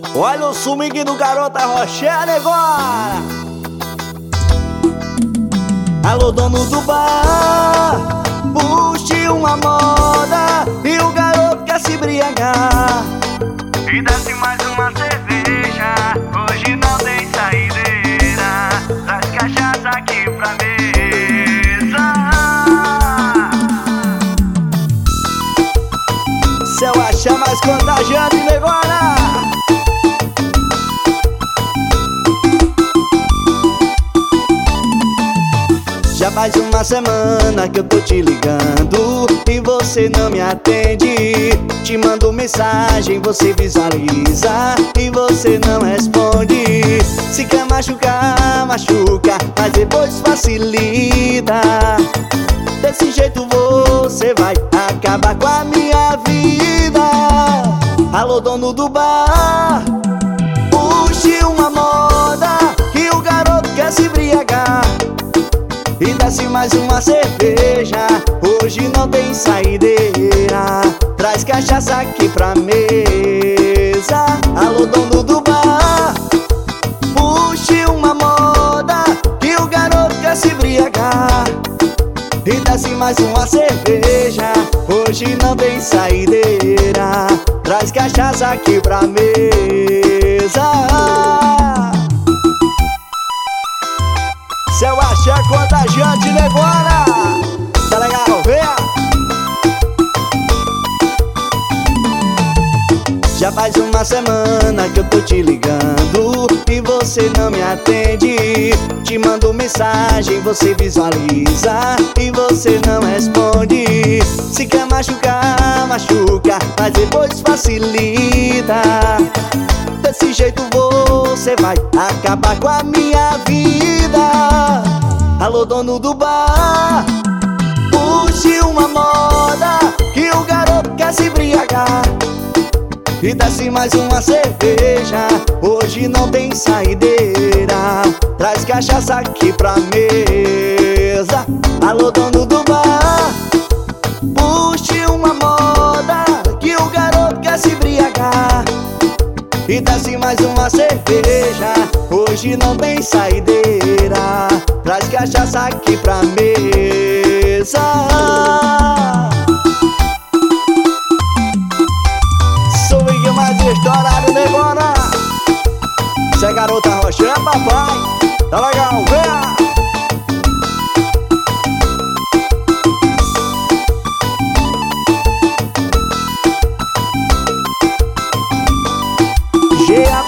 Olha o swing do Garota Rochelle agora. Alô, dono do bar, puxe uma moda e o garoto quer se embriagar. E desce mais uma cerveja, hoje não tem saideira. Traz cachaça aqui pra mesa. Se eu achar mais contagiante, agora. Já faz uma semana que eu tô te ligando e você não me atende. Te mando mensagem, você visualiza e você não responde. Se quer machucar, machuca, mas depois facilita. Desse jeito você vai acabar com a minha vida. Alô, dono do bar, puxe uma moda que o garoto quer se embriagar. E desce mais uma cerveja, hoje não tem saideira. Traz cachaça aqui pra mesa. Alô, dono do bar, puxe uma moda que o garoto quer se embriagar. E desce mais uma cerveja, hoje não tem saideira. Traz cachaça aqui pra mesa. Se eu achar contagiante, agora. Tá legal, vem. Já faz uma semana que eu tô te ligando e você não me atende. Te mando mensagem, você visualiza e você não responde. Se quer machucar, machuca, mas depois facilita. Desse jeito você vai acabar com a minha vida. Alô, dono do bar, puxe uma moda que o garoto quer se embriagar. E desce mais uma cerveja, hoje não tem saideira. Traz cachaça aqui pra mesa. Alô, dono do bar, puxe uma moda que o garoto quer se embriagar. E desce mais uma cerveja, hoje não tem saideira. Traz cachaça aqui pra mesa. Swing mais estourado, negona. Se é Garota Rochelle, papai. Tá legal, vem. G.A.